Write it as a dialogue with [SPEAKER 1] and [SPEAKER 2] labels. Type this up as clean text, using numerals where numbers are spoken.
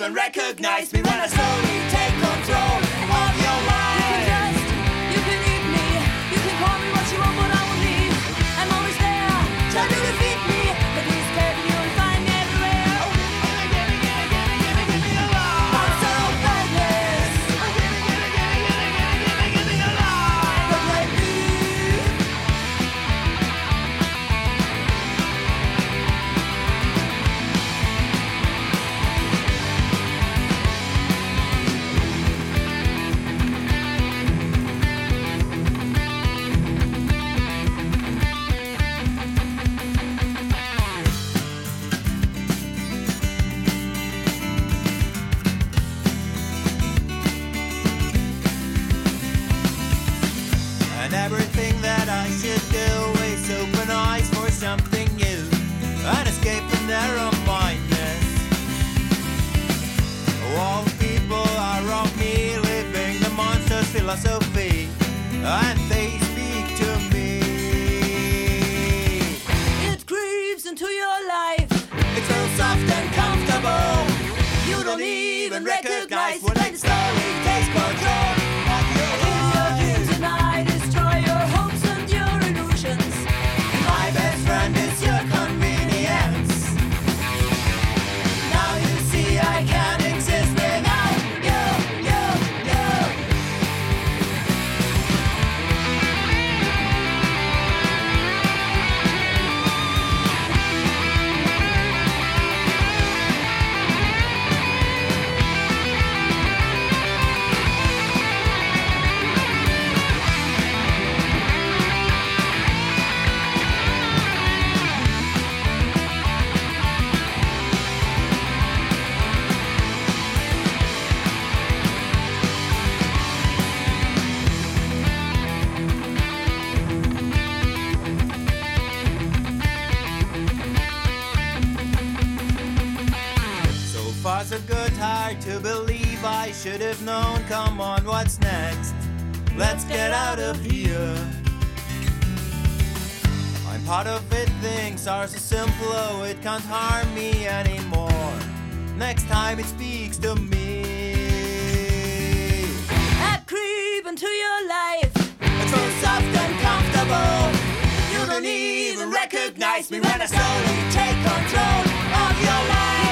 [SPEAKER 1] even recognize me when I slowly take control of your life.
[SPEAKER 2] You can eat me, you can call me what you want, but I will leave. I'm always there, try to defeat me, but please carry me, you'll find me everywhere. I'm so helpless. Don't let me.
[SPEAKER 1] And everything that I should do is open eyes for something new and escape from narrow-mindedness. All people are of me, living the monster's philosophy, and they speak to me.
[SPEAKER 2] It creeps into your life.
[SPEAKER 1] It's so soft and comfortable.
[SPEAKER 2] You don't even recognize
[SPEAKER 1] when it slowly takes control of your
[SPEAKER 2] In your
[SPEAKER 1] life.
[SPEAKER 2] dreams and I destroy your hopes and your illusions.
[SPEAKER 1] My best friend is your convenience. Now you see I can't exist without you. So far so good, hard to believe. I should have known. Come on, what's next? Let's get out of here. I'm part of it, things are so simple, oh, it can't harm me anymore. Next time it speaks to me.
[SPEAKER 2] I creep into your life.
[SPEAKER 1] It's so soft and comfortable. You don't even recognize me when I slowly take control of your life.